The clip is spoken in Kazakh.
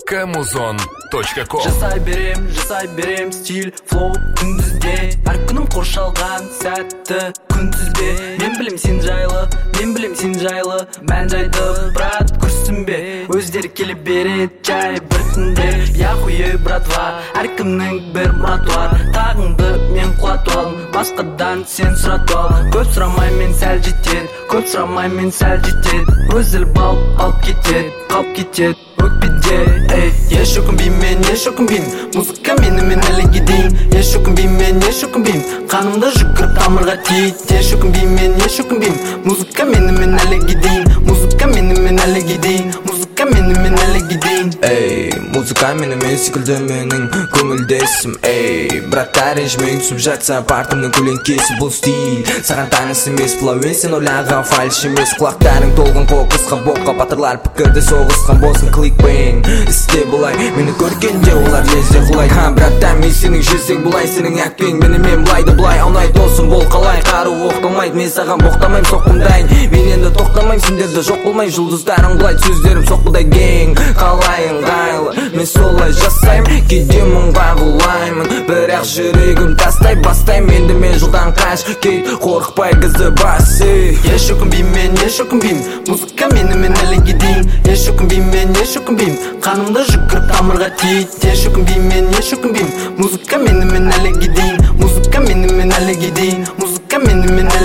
Kmuzon.com Жасай берем стиль, флоу күндізде. Әр күнім қоршалған сәтті күнтізбе. Мен білем сен жайлы, мән жайды брат күрсінбе. Өздері келіп берет жай бір түнде. Яхуе братва, әркімнің бір мұраты бар. Тағыңды мен құлатып алдым, басқадан сен сұратып ал. Көп сұрамай мен сәл жетет, Өзіл алып кетет, қалып кетет өкпеде. Еш өкінбейм, музыка менімен әліге дейін. Еш өкінбейм, қанымда жүгіріп тамырға тиет. Еш өкінбейм, музыка менімен әліге дейін. Музыка менімен әліге дейін. Музыка менімен секілді менің көңілдесім. Браттар ренжімей түсіп жатса партымның көлеңкесі. Бұл стиль саған таныс емес, плауен сен ойлаған фальш емес. Құлақтарың толған қоқысқа боққа, батырлар пікірді соғысқан болсын. Кликбейн істе бұлай, мені көргенде олар лезде құлай. Браттар мен сенің жүрсек бұлай, сенің әкпен менімен бұлайды бұлай. Аунай тосын бол қалай, қару оқтамайды, мен саған боқтамайм, соққымдайын. Мен енді тоқтамайм, сендерді жоқ болмай. Жұлдыздарың бұлай, сөздерім соққыдай гең. Қалайын ғайлы, мен солай жасаймын, кейде мұңға құлаймын. Бірақ жүрегім тастай бастайм, енді мен жолдан қаш кет, қорықпай қызды басы. Еш өкінбейм, музыка менімен әліге дейін. Еш өкінбейм, қанымда жүгіріп тамырға тиет. Еш өкінбейм, музыка менімен әліге дейін.